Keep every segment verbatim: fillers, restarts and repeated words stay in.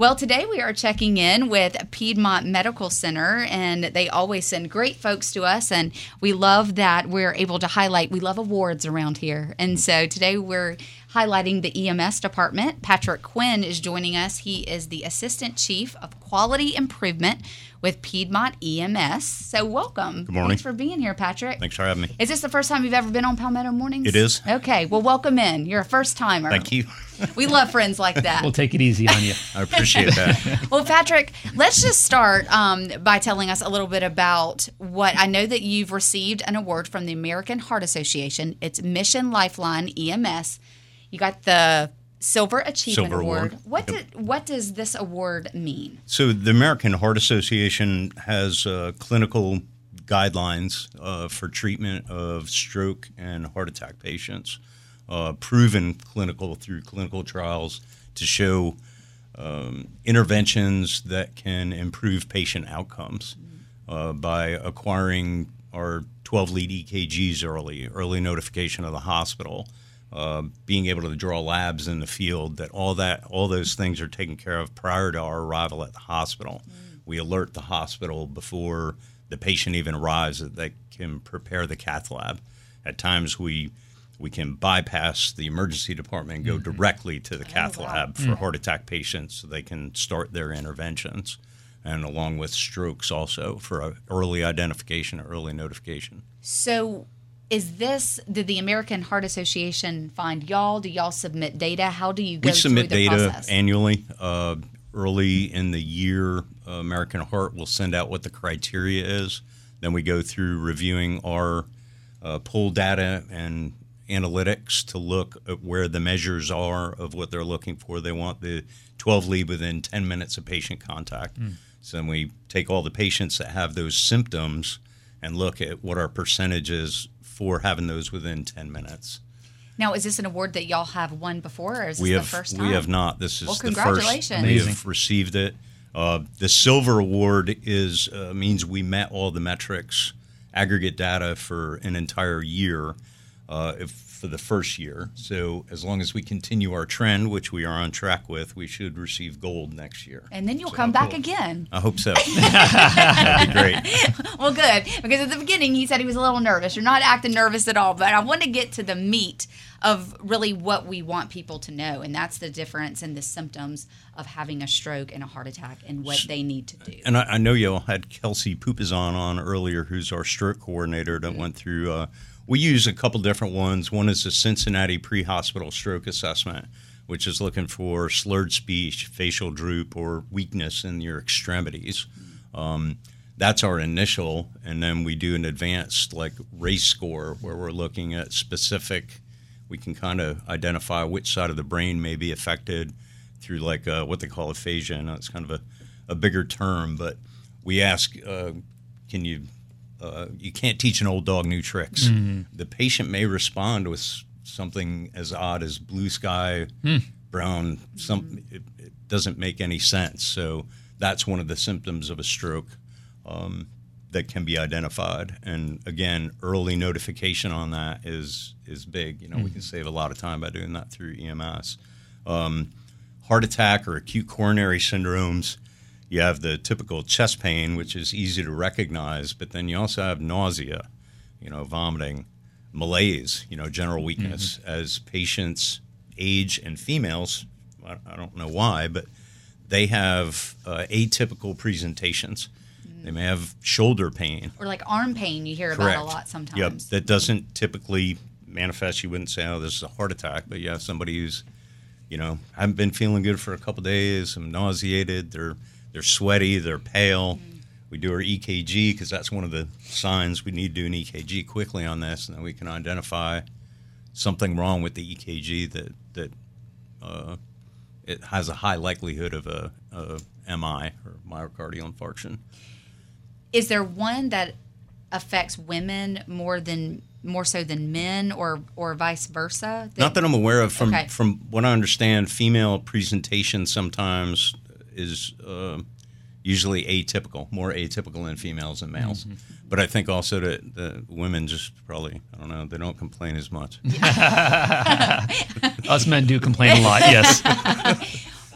Well, today we are checking in with Piedmont Medical Center, and they always send great folks to us, and we love that we're able to highlight. We love awards around here, and so today we're highlighting the E M S department. Patrick Quinn is joining us. He is the Assistant Chief of Quality Improvement with Piedmont E M S. So welcome. Good morning. Thanks for being here, Patrick. Thanks for having me. Is this the first time you've ever been on Palmetto Mornings? It is. Okay, well, welcome in. You're a first-timer. Thank you. We love friends like that. We'll take it easy on you. I appreciate that. Well, Patrick, let's just start um, by telling us a little bit about what I know that you've received an award from the American Heart Association. It's Mission Lifeline E M S. You got the Silver Achievement Silver Award. Award. What Yep. did, what does this award mean? So the American Heart Association has uh, clinical guidelines uh, for treatment of stroke and heart attack patients, uh, proven clinical through clinical trials to show um, interventions that can improve patient outcomes uh, by acquiring our twelve lead E K Gs early, early notification of the hospital, uh, being able to draw labs in the field, that all that all those things are taken care of prior to our arrival at the hospital. Mm. We alert the hospital before the patient even arrives that they can prepare the cath lab. At times we we can bypass the emergency department and go mm-hmm. directly to the cath oh, wow. lab for mm. heart attack patients so they can start their interventions, and along with strokes also for early identification, early notification. So is this, did the American Heart Association find y'all? Do y'all submit data? How do you go we through submit the data process? annually. Uh, early in the year, uh, American Heart will send out what the criteria is. Then we go through reviewing our uh, poll data and analytics to look at where the measures are of what they're looking for. They want the twelve lead within ten minutes of patient contact. Mm. So then we take all the patients that have those symptoms and look at what our percentage is for having those within ten minutes. Now, is this an award that y'all have won before, or is this we have, the first time? We have not. This is well, the congratulations. first we have received it. Uh, the Silver Award is uh, means we met all the metrics, aggregate data for an entire year uh, if, for the first year. So as long as we continue our trend, which we are on track with, we should receive gold next year. And then you'll so, come back cool. again. I hope so. That'd be great. Well, good, because at the beginning he said he was a little nervous. You're not acting nervous at all, but I want to get to the meat of really what we want people to know, and that's the difference in the symptoms of having a stroke and a heart attack and what they need to do. And I, I know you all had Kelsey Pupazan on earlier, who's our stroke coordinator that mm-hmm. went through. Uh, we use a couple different ones. One is the Cincinnati Pre-Hospital Stroke Assessment, which is looking for slurred speech, facial droop, or weakness in your extremities. Mm-hmm. Um, that's our initial, and then we do an advanced like race score where we're looking at specific. We can kind of identify which side of the brain may be affected through like uh, what they call aphasia. I know it's kind of a, a bigger term, but we ask, uh, can you, uh, you can't teach an old dog new tricks. Mm-hmm. The patient may respond with something as odd as blue sky, mm. brown, some, it, it doesn't make any sense. So that's one of the symptoms of a stroke. Um, that can be identified. And again, early notification on that is is big. You know, mm-hmm. we can save a lot of time by doing that through E M S. Um, heart attack or acute coronary syndromes, you have the typical chest pain, which is easy to recognize, but then you also have nausea, you know, vomiting, malaise, you know, general weakness. Mm-hmm. As patients age, and females, I, I don't know why, but they have uh, atypical presentations. They may have shoulder pain. Or like arm pain you hear Correct. about a lot sometimes. Yep, that doesn't typically manifest. You wouldn't say, oh, this is a heart attack. But yeah, somebody who's, you know, haven't been feeling good for a couple of days, I'm nauseated, they're they're sweaty, they're pale. Mm-hmm. We do our E K G because that's one of the signs. We need to do an E K G quickly on this, and then we can identify something wrong with the E K G that, that uh, it has a high likelihood of a, a M I, or myocardial infarction. Is there one that affects women more than more so than men, or or vice versa? That, Not that I'm aware of. From okay. from what I understand, female presentation sometimes is uh, usually atypical, more atypical in females than males. Mm-hmm. But I think also that the women just probably, I don't know, they don't complain as much. Us men do complain a lot, yes.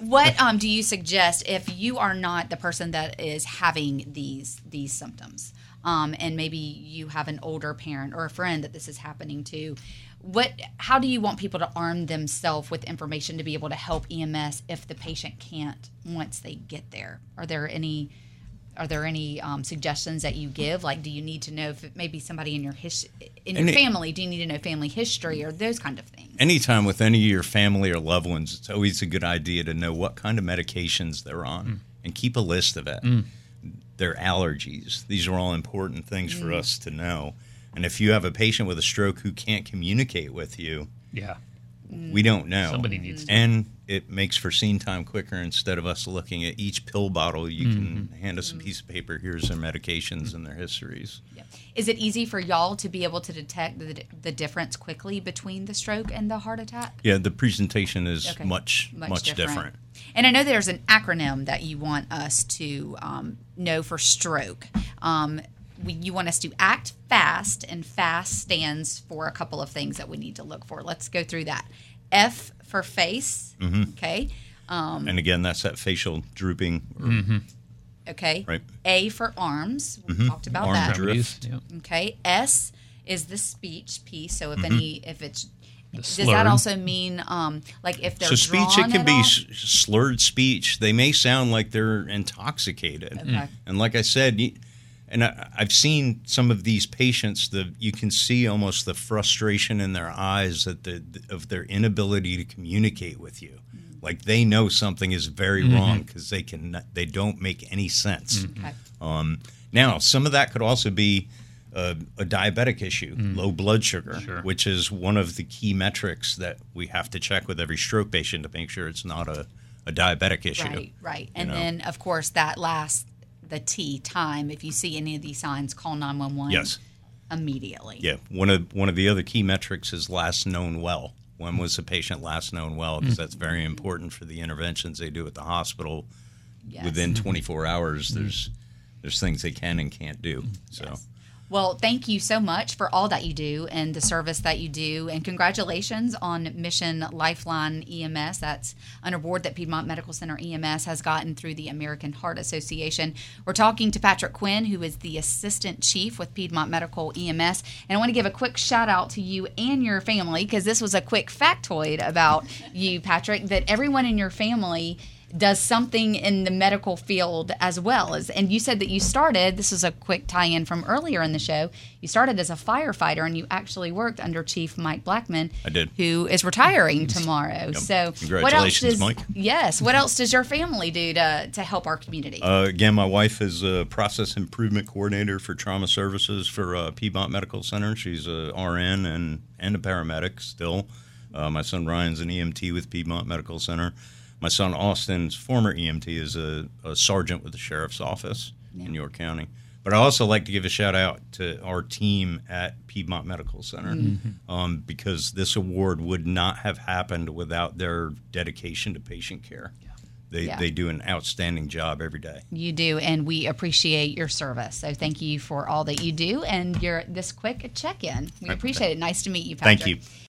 what um, do you suggest if you are not the person that is having these these symptoms, um, and maybe you have an older parent or a friend that this is happening to? What? How do you want people to arm themselves with information to be able to help E M S if the patient can't once they get there? Are there any Are there any um, suggestions that you give? Like, do you need to know if it maybe somebody in your his, in your Any, family? Do you need to know family history or those kind of things? Anytime with any of your family or loved ones, it's always a good idea to know what kind of medications they're on mm. and keep a list of it. Mm. Their allergies. These are all important things mm. for us to know. And if you have a patient with a stroke who can't communicate with you, yeah, we don't know. Somebody needs to. And it makes for scene time quicker. Instead of us looking at each pill bottle, you mm-hmm. can hand us a piece of paper. Here's their medications mm-hmm. and their histories. Yep. Is it easy for y'all to be able to detect the, the difference quickly between the stroke and the heart attack? Yeah, the presentation is okay. much, much, much different. different. And I know there's an acronym that you want us to um, know for stroke. Um, we, you want us to act fast, and FAST stands for a couple of things that we need to look for. Let's go through that. F for face, mm-hmm. okay? Um, and again, that's that facial drooping. Or, mm-hmm. Okay. Right. A for arms. We mm-hmm. talked about Arm that. drift. Yep. Okay. S is the speech piece. So if mm-hmm. any, if it's, the does slurred. that also mean, um, like if they're so speech? drawn It can at be all? s- slurred speech. They may sound like they're intoxicated. Okay. And like I said, you, and I, I've seen some of these patients. The you can see almost the frustration in their eyes at the of their inability to communicate with you. Mm-hmm. Like they know something is very mm-hmm. wrong because they can they don't make any sense. Mm-hmm. Okay. Um, now, some of that could also be a, a diabetic issue, mm. low blood sugar, sure. which is one of the key metrics that we have to check with every stroke patient to make sure it's not a, a diabetic issue. Right, right. And know? then, of course, that last, the T, time, if you see any of these signs, call nine one one Yes. immediately. Yeah. One of one of the other key metrics is last known well. When was the patient last known well? Because that's very important for the interventions they do at the hospital. Yes. Within twenty-four hours, there's there's things they can and can't do. So. Yes. Well, thank you so much for all that you do and the service that you do. And congratulations on Mission Lifeline E M S. That's an award that Piedmont Medical Center E M S has gotten through the American Heart Association. We're talking to Patrick Quinn, who is the Assistant Chief with Piedmont Medical E M S. And I want to give a quick shout out to you and your family, because this was a quick factoid about you, Patrick, that everyone in your family does something in the medical field as well. As, and you said that you started, this is a quick tie-in from earlier in the show, you started as a firefighter and you actually worked under Chief Mike Blackman. I did. Who is retiring tomorrow. Yep. So Congratulations, what else does, Mike. Yes. What else does your family do to, to help our community? Uh, again, my wife is a process improvement coordinator for trauma services for uh, Piedmont Medical Center. She's a R N and, and a paramedic still. Uh, my son Ryan's an E M T with Piedmont Medical Center. My son Austin's former E M T is a, a sergeant with the sheriff's office yeah. in York County. But I also like to give a shout out to our team at Piedmont Medical Center mm-hmm. um, because this award would not have happened without their dedication to patient care. Yeah. They yeah. they do an outstanding job every day. You do, and we appreciate your service. So thank you for all that you do and your this quick check-in. We appreciate it. Nice to meet you, Patrick. Thank you.